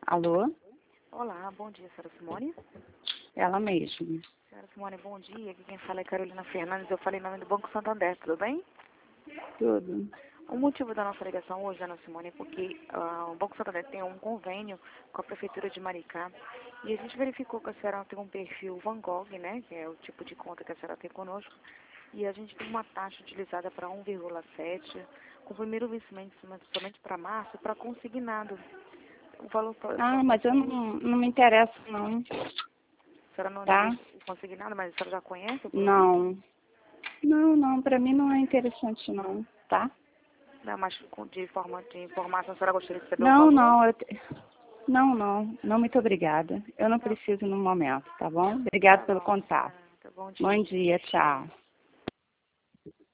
Alô? Olá, bom dia, senhora Simone. Ela mesma. Senhora Simone, bom dia. Aqui quem fala é Carolina Fernandes. Eu falei em nome do Banco Santander, tudo bem? Tudo. O motivo da nossa ligação hoje, Ana Simone, é porque o Banco Santander tem um convênio com a Prefeitura de Maricá e a gente verificou que a senhora tem um perfil Van Gogh, né, que é o tipo de conta que a senhora tem conosco, e a gente tem uma taxa utilizada para 1,7, com o primeiro vencimento somente para março, para consignado. O valor Mas eu não me interesso, não. a senhora não Tá? tem consignado, mas a senhora já conhece o produto? Não. Não, pra mim não é interessante, não. Tá? Não, mas de informação, a senhora gostaria de saber o Não, valor? não. Não, muito obrigada. Eu não preciso no momento, tá bom? Obrigada Tá pelo bom, contato. tá bom dia. Bom dia, tchau.